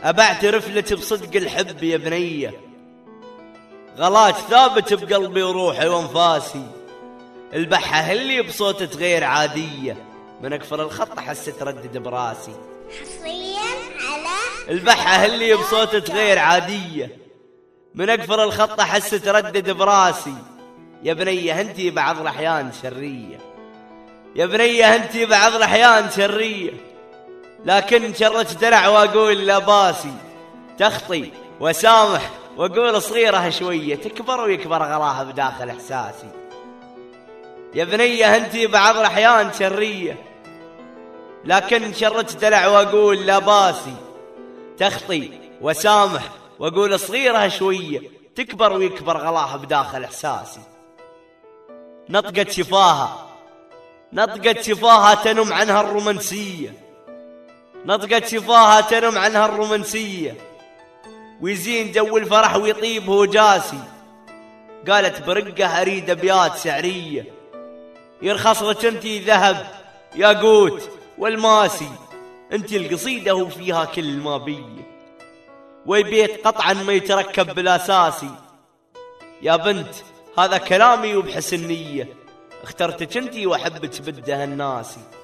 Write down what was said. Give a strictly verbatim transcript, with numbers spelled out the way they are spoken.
أبى أعترف لك بصدق الحب يا بنية، غلاك ثابت بقلبي وروحي وانفاسي. البحة اللي بصوتك غير عادية، من أكفر الخط حس تردد براسي. حصريا على البحة اللي بصوتك غير عادية، من أكفر الخط حس تردد براسي. يا بنية انتي بعض الأحيان شرية، يا بنية انتي بعض الأحيان شرية، لكن شرك دلع وأقول لا باسي. تخطي وسامح وأقول صغيرة شوية، تكبر ويكبر غلاها بداخل إحساسي. يا بنية انتي بعض الأحيان شرية، لكن شرك دلع وأقول لا باسي. تخطي وسامح وأقول صغيرة شوية، تكبر ويكبر غلاها بداخل إحساسي. نطقت شفاها، نطقت شفاها تنم عنها الرومانسية، نطقت شفاها تنم عنها الرومانسية، ويزين جو الفرح ويطيب هو جاسي. قالت برقة أريد أبيات شعرية، يرخص لك انتي ذهب ياقوت والماسي. انتي القصيدة وفيها كل ما بيه، والبيت قطعا ما يتركب بالأساسي. يا بنت هذا كلامي وبحسن نية، اخترتك انتي وأحبك بده الناسي.